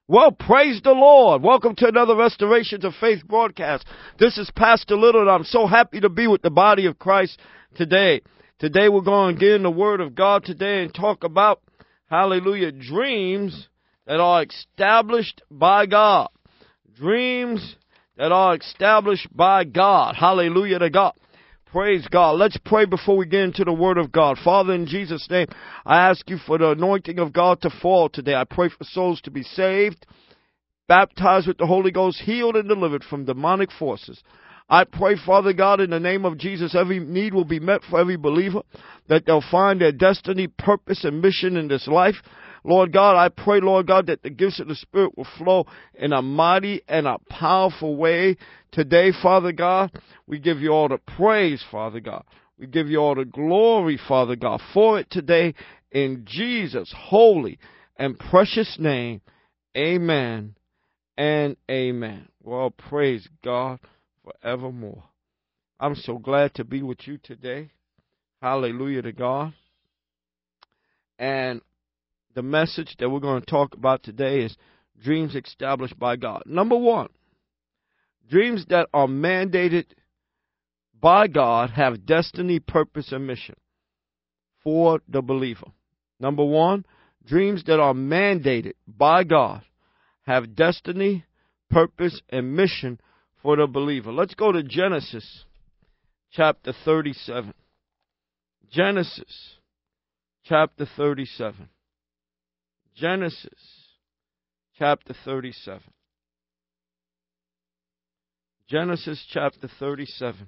Well, praise the Lord. Welcome to another Restorations of Faith broadcast. This is Pastor Little, and I'm so happy to be with the body of Christ today. Today we're going to get in the Word of God today and talk about, hallelujah, dreams that are established by God. Dreams that are established by God. Hallelujah to God. Praise God. Let's pray before we get into the Word of God. Father, in Jesus' name, I ask you for the anointing of God to fall today. I pray for souls to be saved, baptized with the Holy Ghost, healed and delivered from demonic forces. I pray, Father God, in the name of Jesus, every need will be met for every believer, that they'll find their destiny, purpose, and mission in this life. Lord God, I pray, Lord God, that the gifts of the Spirit will flow in a mighty and a powerful way today, Father God. We give you all the praise, Father God. We give you all the glory, Father God, for it today in Jesus' holy and precious name. Amen and amen. Well, praise God forevermore. I'm so glad to be with you today. Hallelujah to God. And the message that we're going to talk about today is dreams established by God. Number one, dreams that are mandated by God have destiny, purpose, and mission for the believer. Number one, dreams that are mandated by God have destiny, purpose, and mission for the believer. Let's go to Genesis chapter 37. Genesis chapter 37. Genesis chapter 37. Genesis chapter 37.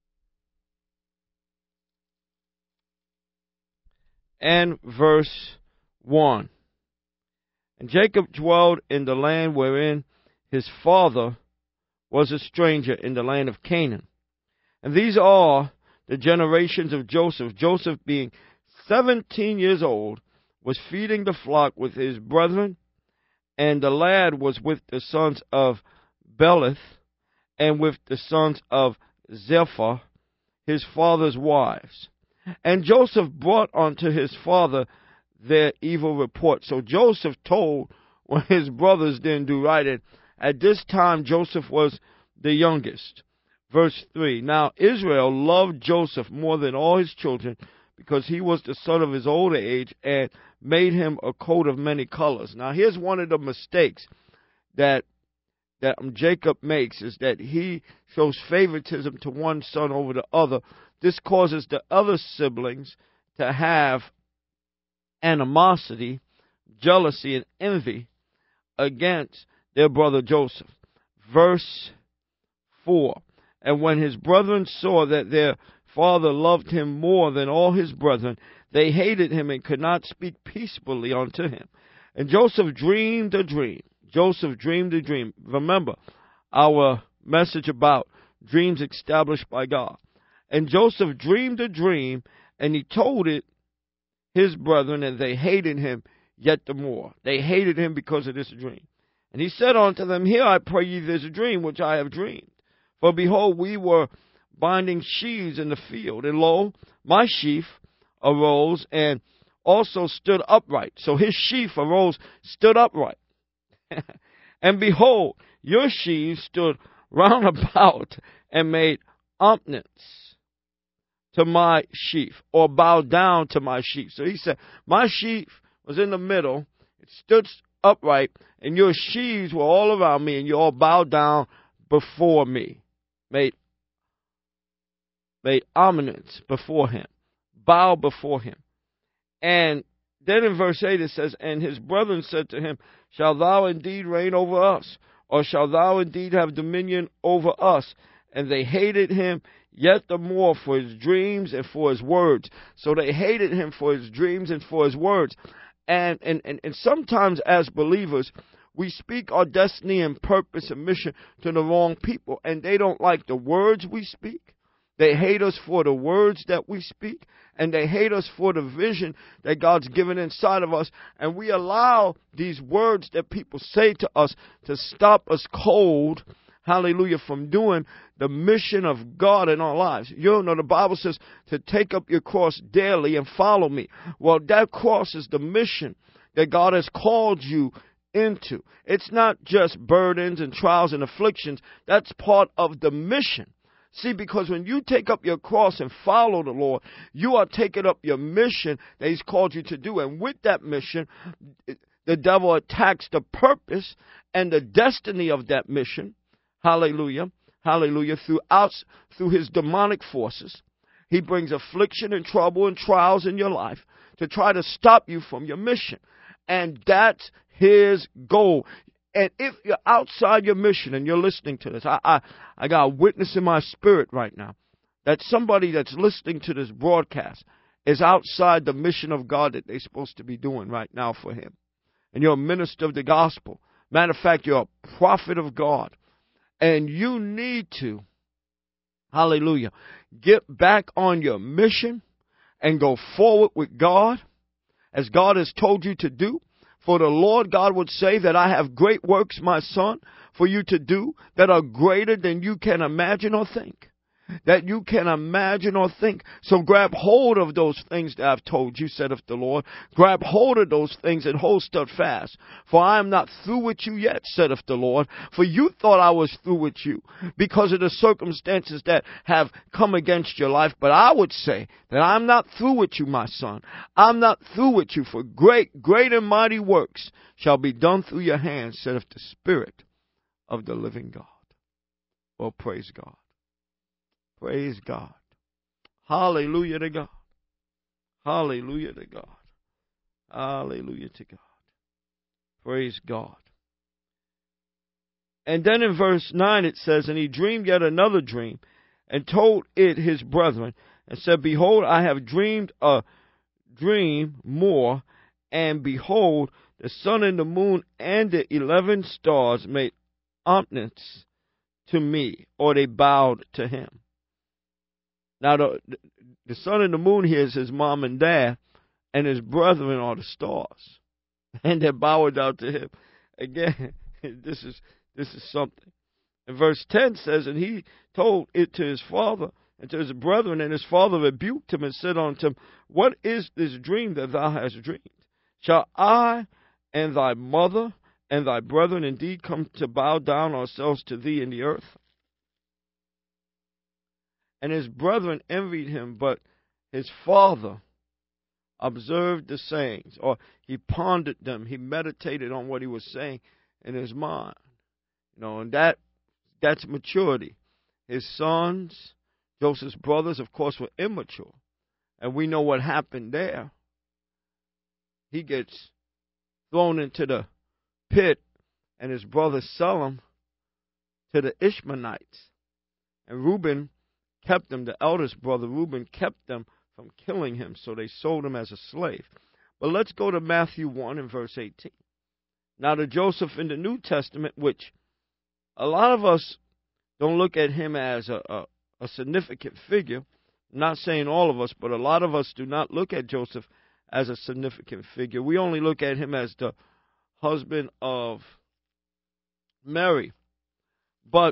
And verse 1. And Jacob dwelled in the land wherein his father was a stranger, in the land of Canaan. And these are the generations of Joseph. Joseph, being 17 years old, was feeding the flock with his brethren, and the lad was with the sons of Belith, and with the sons of Zephyr, his father's wives. And Joseph brought unto his father their evil report. So Joseph told when his brothers didn't do right. And at this time, Joseph was the youngest. Verse 3. Now Israel loved Joseph more than all his children, because he was the son of his older age, and made him a coat of many colors. Now here's one of the mistakes that Jacob makes, is that he shows favoritism to one son over the other. This causes the other siblings to have animosity, jealousy, and envy against their brother Joseph. Verse 4. And when his brethren saw that their father loved him more than all his brethren, they hated him and could not speak peaceably unto him. And Joseph dreamed a dream. Joseph dreamed a dream. Remember our message about dreams established by God. And Joseph dreamed a dream, and he told it his brethren, and they hated him yet the more. They hated him because of this dream. And he said unto them, Hear, I pray ye, this dream which I have dreamed. For behold, we were binding sheaves in the field, and lo, my sheaf arose and also stood upright. So his sheaf arose, stood upright. And behold, your sheaves stood round about and made obeisance to my sheaf, or bowed down to my sheaf. So he said, my sheaf was in the middle, it stood upright, and your sheaves were all around me, and you all bowed down before me. Made obeisance before him, bow before him. And then in verse 8 it says, And his brethren said to him, Shalt thou indeed reign over us, or shalt thou indeed have dominion over us? And they hated him yet the more for his dreams and for his words. So they hated him for his dreams and for his words. And sometimes as believers, we speak our destiny and purpose and mission to the wrong people, and they don't like the words we speak. They hate us for the words that we speak, and they hate us for the vision that God's given inside of us. And we allow these words that people say to us to stop us cold, hallelujah, from doing the mission of God in our lives. You know, the Bible says to take up your cross daily and follow me. Well, that cross is the mission that God has called you into. It's not just burdens and trials and afflictions. That's part of the mission. See, because when you take up your cross and follow the Lord, you are taking up your mission that He's called you to do. And with that mission, the devil attacks the purpose and the destiny of that mission. Hallelujah. Hallelujah. Through his demonic forces. He brings affliction and trouble and trials in your life to try to stop you from your mission. And that's his goal. And if you're outside your mission and you're listening to this, I got a witness in my spirit right now that somebody that's listening to this broadcast is outside the mission of God that they're supposed to be doing right now for Him. And you're a minister of the gospel. Matter of fact, you're a prophet of God. And you need to, hallelujah, get back on your mission and go forward with God as God has told you to do. For the Lord God would say that I have great works, my son, for you to do that are greater than you can imagine or think. That you can imagine or think. So grab hold of those things that I've told you, saith the Lord. Grab hold of those things and hold steadfast. For I am not through with you yet, saith the Lord. For you thought I was through with you because of the circumstances that have come against your life. But I would say that I'm not through with you, my son. I'm not through with you. For great and mighty works shall be done through your hands, saith the Spirit of the living God. Well, praise God. Praise God. Hallelujah to God. Hallelujah to God. Hallelujah to God. Praise God. And then in verse 9 it says, and he dreamed yet another dream, and told it his brethren, and said, behold, I have dreamed a dream more, and behold, the sun and the moon and the 11 stars made obeisance to me, or they bowed to him. Now, the sun and the moon here is his mom and dad, and his brethren are the stars. And they're bowing down to him. Again, this is something. And verse 10 says, and he told it to his father and to his brethren, and his father rebuked him and said unto him, what is this dream that thou hast dreamed? Shall I and thy mother and thy brethren indeed come to bow down ourselves to thee in the earth? And his brethren envied him, but his father observed the sayings, or he pondered them. He meditated on what he was saying in his mind. And that's maturity. His sons, Joseph's brothers, of course, were immature. And we know what happened there. He gets thrown into the pit, and his brothers sell him to the Ishmaelites. And Reuben kept them, the eldest brother Reuben kept them from killing him, so they sold him as a slave. But let's go to Matthew 1 and verse 18. Now to Joseph in the New Testament, which a lot of us don't look at him as a significant figure. I'm not saying all of us, but a lot of us do not look at Joseph as a significant figure. We only look at him as the husband of Mary. But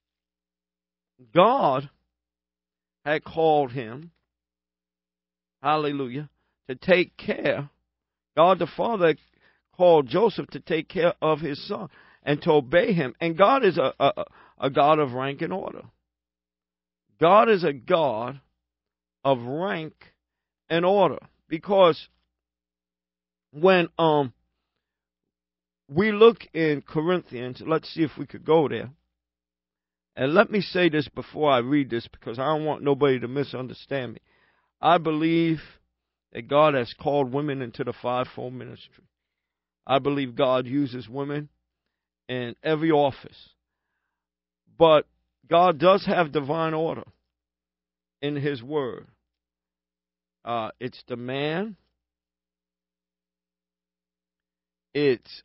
God had called him, hallelujah, to take care. God the Father called Joseph to take care of his son and to obey him. And God is a God of rank and order. God is a God of rank and order. Because when we look in Corinthians, let's see if we could go there. And let me say this before I read this, because I don't want nobody to misunderstand me. I believe that God has called women into the fivefold ministry. I believe God uses women in every office. But God does have divine order in His Word. It's the man. It's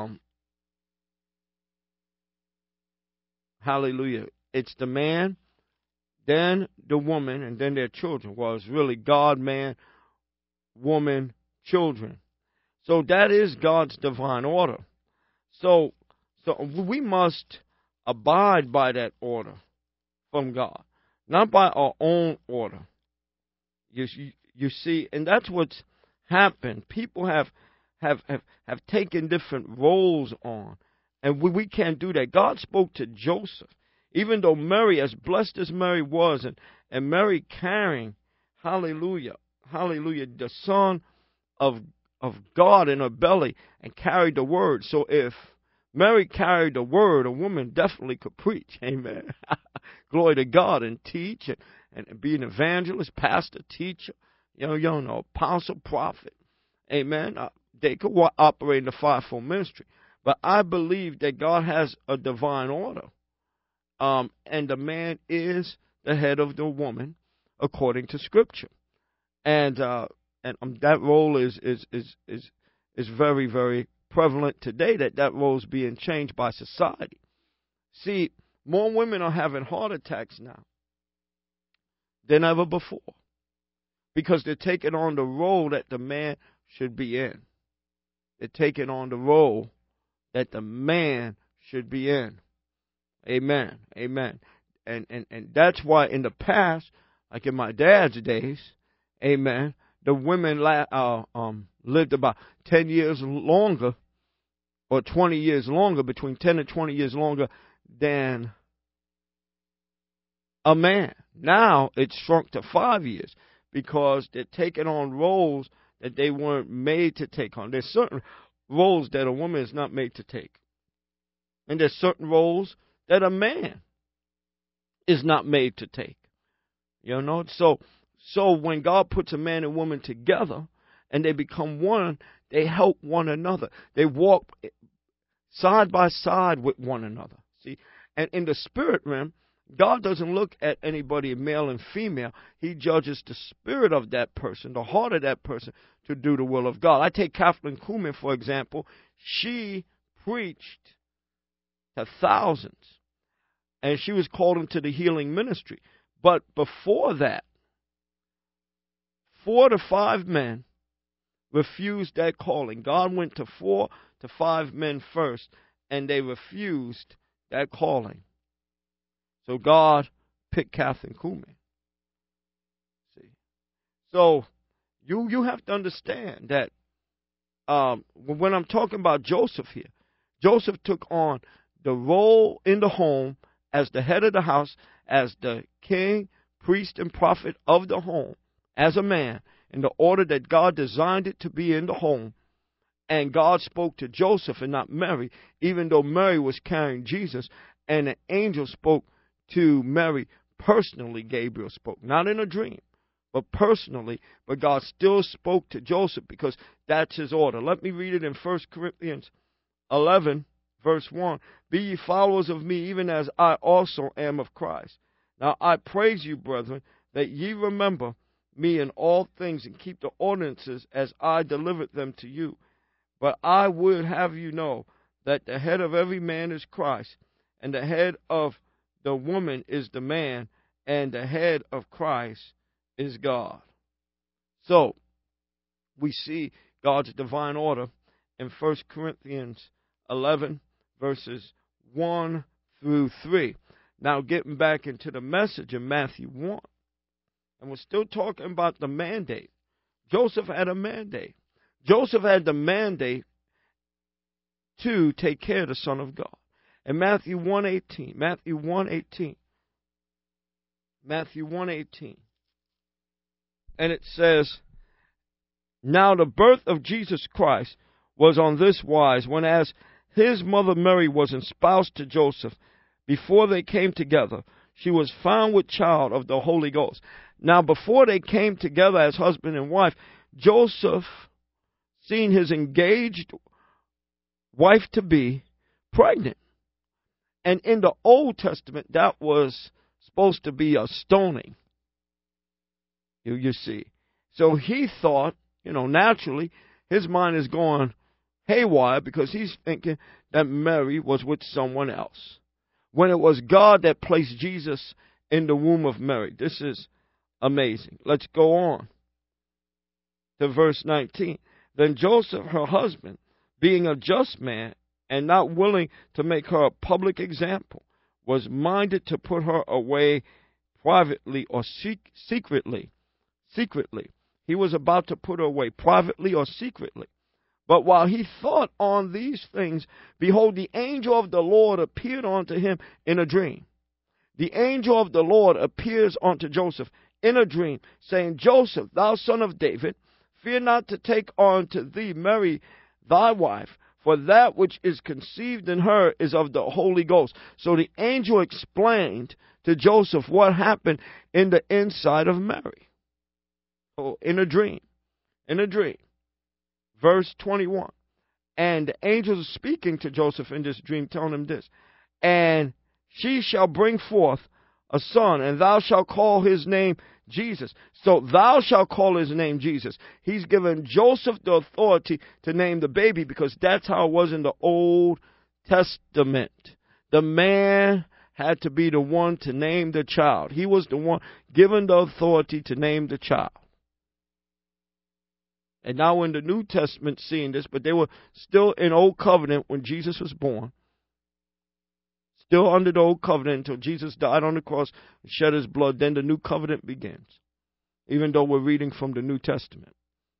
hallelujah. It's the man, then the woman, and then their children. Well, it's really God, man, woman, children. So that is God's divine order. So we must abide by that order from God, not by our own order. You see, and that's what's happened. People have have taken different roles on. And we can't do that. God spoke to Joseph. Even though Mary, as blessed as Mary was, and Mary carrying, hallelujah, hallelujah, the Son of God in her belly and carried the word. So if Mary carried the word, a woman definitely could preach. Amen. Glory to God, and teach and be an evangelist, pastor, teacher, apostle, prophet. Amen. They could operate in the fivefold ministry. But I believe that God has a divine order. And the man is the head of the woman according to Scripture. And that role is very, very prevalent today, that role is being changed by society. See, more women are having heart attacks now than ever before because they're taking on the role that the man should be in. They're taking on the role that the man should be in. Amen. Amen. And that's why in the past, like in my dad's days, amen, the women lived about 10 years longer or 20 years longer, between 10 and 20 years longer than a man. Now it's shrunk to 5 years because they're taking on roles that they weren't made to take on. There's certain roles that a woman is not made to take. And there's certain roles that a man is not made to take. So when God puts a man and woman together and they become one, they help one another. They walk side by side with one another. See, and in the spirit realm, God doesn't look at anybody male and female. He judges the spirit of that person, the heart of that person, to do the will of God. I take Kathleen Kuhlman, for example. She preached to thousands, and she was called into the healing ministry. But before that, 4 to 5 men refused that calling. God went to 4 to 5 men first, and they refused that calling. So God picked Kathleen Kuhlman. See, so you have to understand that when I'm talking about Joseph here, Joseph took on the role in the home as the head of the house, as the king, priest, and prophet of the home, as a man, in the order that God designed it to be in the home. And God spoke to Joseph and not Mary, even though Mary was carrying Jesus, and an angel spoke to Mary personally. Gabriel spoke, not in a dream, but personally. But God still spoke to Joseph because that's his order. Let me read it in 1 Corinthians 11, verse 1. Be ye followers of me, even as I also am of Christ. Now I praise you, brethren, that ye remember me in all things and keep the ordinances as I delivered them to you. But I would have you know that the head of every man is Christ, and the head of the woman is the man, and the head of Christ is God. So, we see God's divine order in 1 Corinthians 11, verses 1 through 3. Now, getting back into the message in Matthew 1, and we're still talking about the mandate. Joseph had a mandate. Joseph had the mandate to take care of the Son of God. In Matthew 1:18, Matthew 1:18, and it says, Now the birth of Jesus Christ was on this wise, when as his mother Mary was espoused to Joseph, before they came together, she was found with child of the Holy Ghost. Now before they came together as husband and wife, Joseph, seeing his engaged wife-to-be pregnant. And in the Old Testament, that was supposed to be a stoning. You see. So he thought, naturally, his mind is going haywire because he's thinking that Mary was with someone else, when it was God that placed Jesus in the womb of Mary. This is amazing. Let's go on to verse 19. Then Joseph, her husband, being a just man and not willing to make her a public example, was minded to put her away privately or secretly. He was about to put her away privately or secretly. But while he thought on these things, behold, the angel of the Lord appeared unto him in a dream. The angel of the Lord appears unto Joseph in a dream, saying, Joseph, thou son of David, fear not to take unto thee Mary thy wife, for that which is conceived in her is of the Holy Ghost. So the angel explained to Joseph what happened in the inside of Mary. Oh, in a dream. In a dream. Verse 21. And the angel is speaking to Joseph in this dream, telling him this. And she shall bring forth a son, and thou shalt call his name Jesus. So thou shalt call his name Jesus. He's given Joseph the authority to name the baby, because that's how it was in the Old Testament. The man had to be the one to name the child. He was the one given the authority to name the child. And now in the New Testament seeing this, but they were still in Old Covenant when Jesus was born. Still under the Old Covenant until Jesus died on the cross and shed his blood. Then the New Covenant begins, even though we're reading from the New Testament.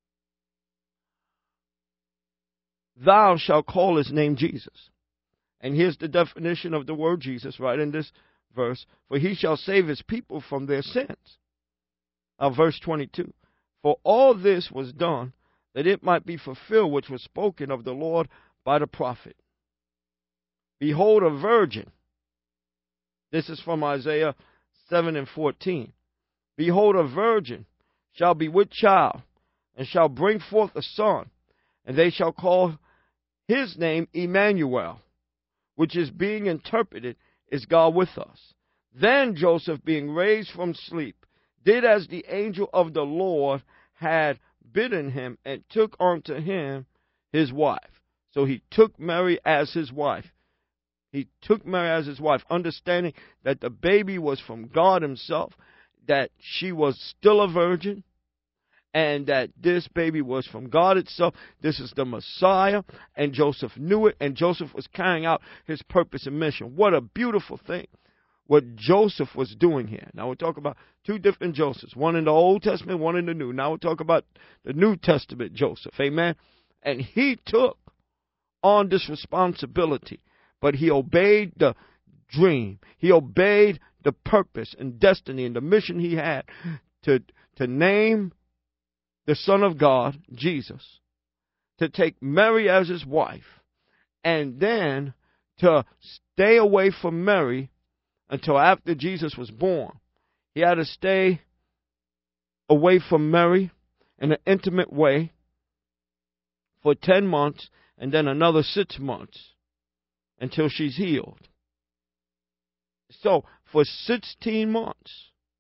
Thou shalt call his name Jesus. And here's the definition of the word Jesus right in this verse. For he shall save his people from their sins. Verse 22. For all this was done that it might be fulfilled which was spoken of the Lord by the prophet. Behold, a virgin. This is from Isaiah 7:14. Behold, a virgin shall be with child, and shall bring forth a son, and they shall call his name Emmanuel, which is being interpreted is God with us. Then Joseph, being raised from sleep, did as the angel of the Lord had bidden him, and took unto him his wife. So he took Mary as his wife. He took Mary as his wife, understanding that the baby was from God himself, that she was still a virgin, and that this baby was from God itself. This is the Messiah, and Joseph knew it, and Joseph was carrying out his purpose and mission. What a beautiful thing what Joseph was doing here. Now we'll talk about two different Josephs, one in the Old Testament, one in the New. Now we'll talk about the New Testament Joseph, amen? And he took on this responsibility, but he obeyed the dream. He obeyed the purpose and destiny and the mission he had to name the Son of God, Jesus, to take Mary as his wife, and then to stay away from Mary until after Jesus was born. He had to stay away from Mary in an intimate way for 10 months, and then another 6 months until she's healed. So, for 16 months,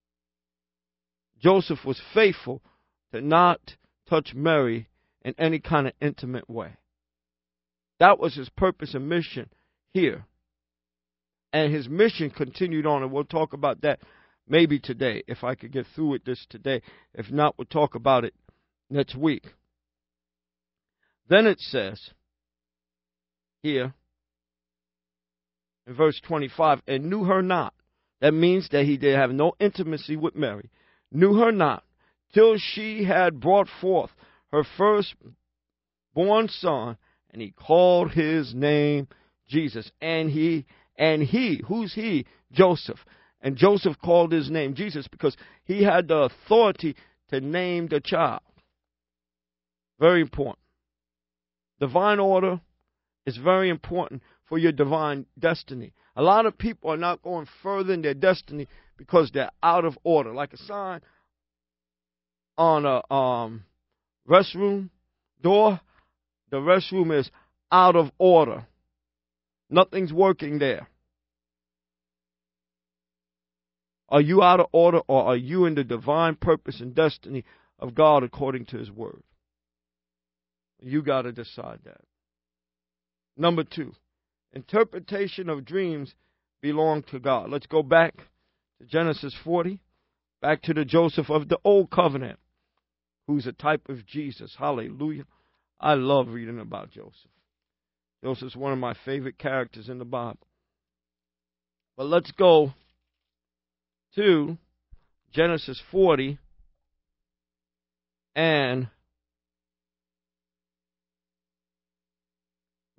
Joseph was faithful to not touch Mary in any kind of intimate way. That was his purpose and mission here. And his mission continued on, and we'll talk about that maybe today, if I could get through with this today. If not, we'll talk about it next week. Then it says here in verse 25, and knew her not. That means that he did have no intimacy with Mary. Knew her not, till she had brought forth her firstborn son, and he called his name Jesus. And he, who's he? Joseph. And Joseph called his name Jesus because he had the authority to name the child. Very important. Divine order is very important for your divine destiny. A lot of people are not going further in their destiny because they're out of order. Like a sign on a restroom door, the restroom is out of order. Nothing's working there. Are you out of order, or are you in the divine purpose and destiny of God according to his word? You got to decide that. Number 2, interpretation of dreams belong to God. Let's go back to Genesis 40, back to the Joseph of the Old Covenant, who's a type of Jesus. Hallelujah. I love reading about Joseph. Joseph's one of my favorite characters in the Bible. But let's go to Genesis 40 and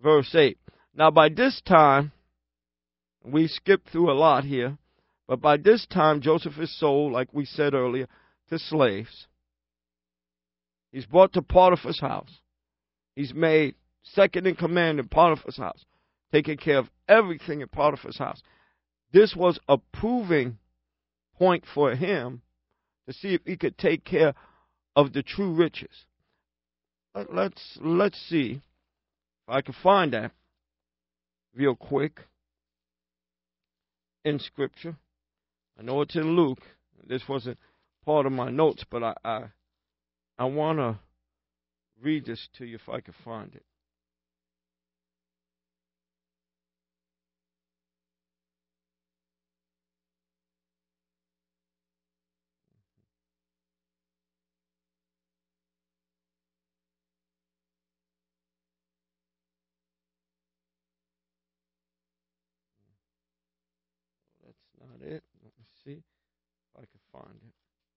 verse 8. Now by this time, we skipped through a lot here, but by this time Joseph is sold, like we said earlier, to slaves. He's brought to Potiphar's house. He's made second in command in Potiphar's house, taking care of everything in Potiphar's house. This was a proving point for him to see if he could take care of the true riches. Let's see if I can find that real quick in Scripture. I know it's in Luke. This wasn't part of my notes, but I want to read this to you if I can find it. That's not it. Let me see if I can find it.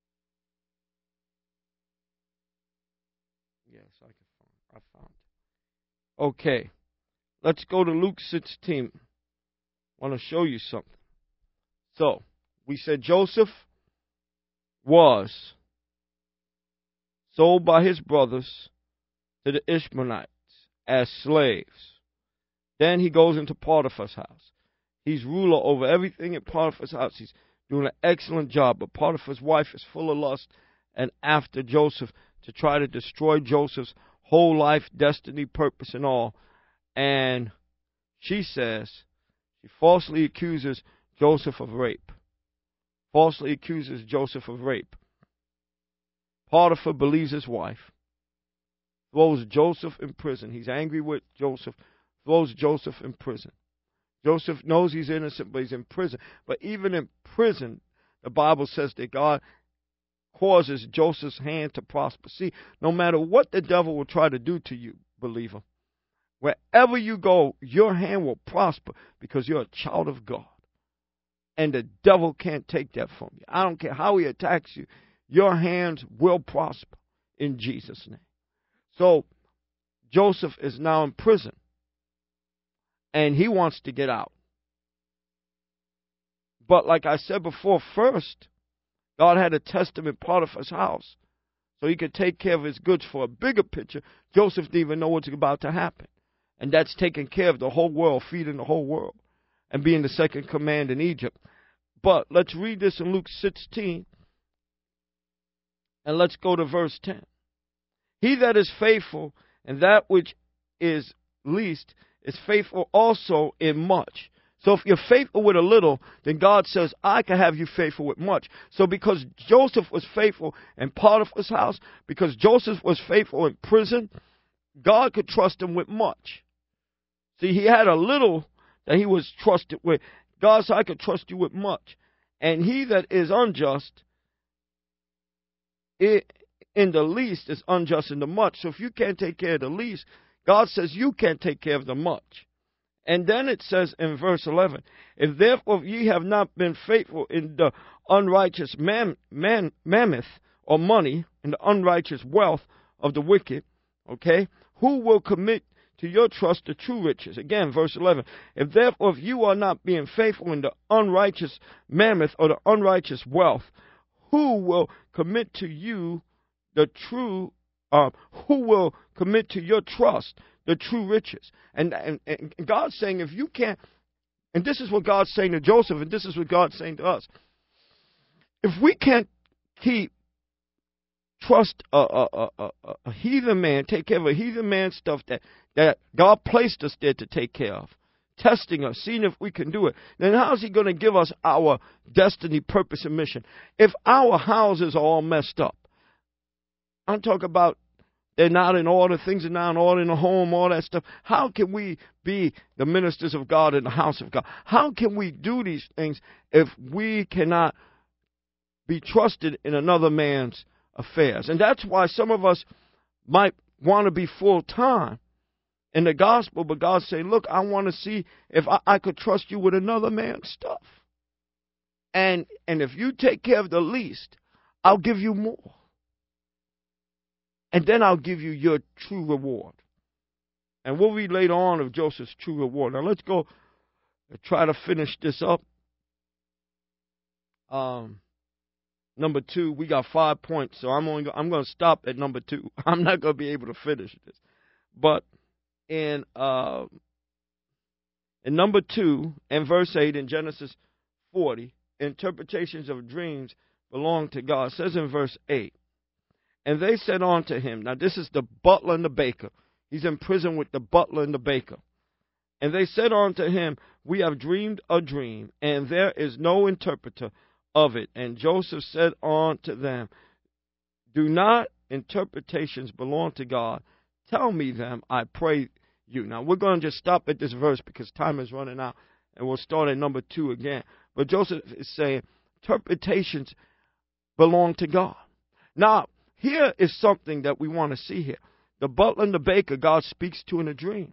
Yes, I found it. Okay. Let's go to Luke 16. I want to show you something. So, we said Joseph was sold by his brothers to the Ishmaelites as slaves. Then he goes into Potiphar's house. He's ruler over everything in Potiphar's house. He's doing an excellent job. But Potiphar's wife is full of lust and after Joseph to try to destroy Joseph's whole life, destiny, purpose, and all. And she says, she falsely accuses Joseph of rape. Falsely accuses Joseph of rape. Potiphar believes his wife, throws Joseph in prison. He's angry with Joseph, throws Joseph in prison. Joseph knows he's innocent, but he's in prison. But even in prison, the Bible says that God causes Joseph's hand to prosper. See, no matter what the devil will try to do to you, believer, wherever you go, your hand will prosper because you're a child of God. And the devil can't take that from you. I don't care how he attacks you. Your hands will prosper in Jesus' name. So, Joseph is now in prison. And he wants to get out. But like I said before, first, God had to test him in Potiphar's house so he could take care of his goods. For a bigger picture, Joseph didn't even know what's about to happen. And that's taking care of the whole world, feeding the whole world, and being the second command in Egypt. But let's read this in Luke 16, and let's go to verse 10. He that is faithful in that which is least is faithful also in much. So if you're faithful with a little, then God says, I can have you faithful with much. So because Joseph was faithful in Potiphar's house, because Joseph was faithful in prison, God could trust him with much. See, he had a little that he was trusted with. God said, I could trust you with much. And he that is unjust in the least is unjust in the much. So if you can't take care of the least, God says you can't take care of the much. And then it says in verse 11, if therefore ye have not been faithful in the unrighteous mammoth or money, in the unrighteous wealth of the wicked, okay, who will commit to your trust the true riches? Again, verse 11, if therefore if you are not being faithful in the unrighteous mammoth or the unrighteous wealth, who will commit to you the true who will commit to your trust the true riches? And God's saying, if you can't, and this is what God's saying to Joseph, and this is what God's saying to us. If we can't trust a heathen man, take care of a heathen man's stuff that God placed us there to take care of, testing us, seeing if we can do it, then how's he going to give us our destiny, purpose, and mission? If our houses are all messed up, I'm talking about they're not in order, things are not in order in the home, all that stuff. How can we be the ministers of God in the house of God? How can we do these things if we cannot be trusted in another man's affairs? And that's why some of us might want to be full-time in the gospel, but God's saying, look, I want to see if I could trust you with another man's stuff. And if you take care of the least, I'll give you more. And then I'll give you your true reward. And we'll read later on of Joseph's true reward. Now let's go and try to finish this up. Number 2, we got 5 points, so I'm going to stop at number 2. I'm not going to be able to finish this. But in number 2, in verse 8 in Genesis 40, interpretations of dreams belong to God. It says in verse 8, and they said unto him, now this is the butler and the baker. He's in prison with the butler and the baker. And they said unto him, we have dreamed a dream, and there is no interpreter of it. And Joseph said unto them, do not interpretations belong to God? Tell me them, I pray you. Now, we're going to just stop at this verse because time is running out, and we'll start at number 2 again. But Joseph is saying interpretations belong to God. Now, here is something that we want to see here. The butler and the baker, God speaks to in a dream.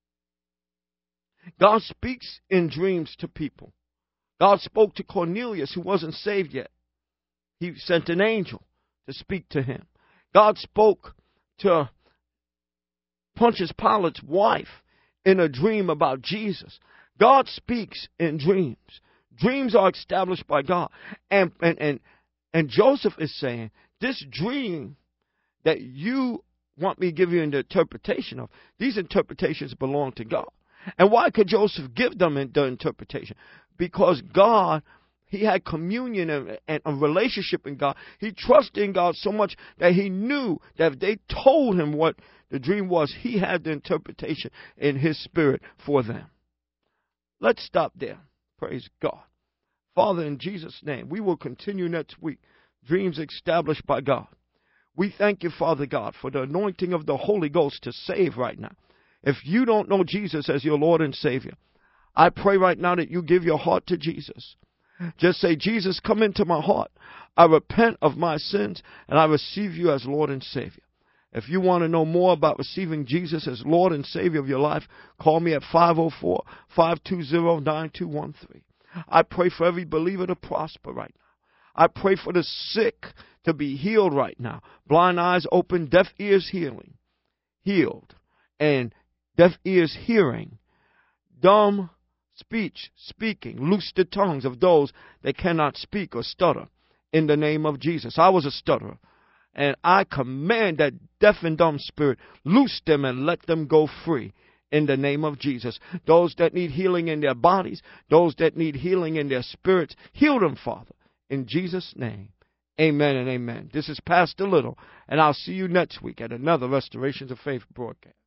God speaks in dreams to people. God spoke to Cornelius, who wasn't saved yet. He sent an angel to speak to him. God spoke to Pontius Pilate's wife in a dream about Jesus. God speaks in dreams. Dreams are established by God. And Joseph is saying, this dream that you want me to give you an interpretation of, these interpretations belong to God. And why could Joseph give them the interpretation? Because God, he had communion and a relationship in God. He trusted in God so much that he knew that if they told him what the dream was, he had the interpretation in his spirit for them. Let's stop there. Praise God. Father, in Jesus' name, we will continue next week. Dreams established by God. We thank you, Father God, for the anointing of the Holy Ghost to save right now. If you don't know Jesus as your Lord and Savior, I pray right now that you give your heart to Jesus. Just say, Jesus, come into my heart. I repent of my sins, and I receive you as Lord and Savior. If you want to know more about receiving Jesus as Lord and Savior of your life, call me at 504-520-9213. I pray for every believer to prosper right now. I pray for the sick to be healed right now. Blind eyes open, deaf ears healed, and deaf ears hearing, dumb speech speaking. Loose the tongues of those that cannot speak or stutter in the name of Jesus. I was a stutterer, and I command that deaf and dumb spirit, loose them and let them go free in the name of Jesus. Those that need healing in their bodies, those that need healing in their spirits, heal them, Father, in Jesus' name. Amen and amen. This is Pastor Little, and I'll see you next week at another Restorations of Faith broadcast.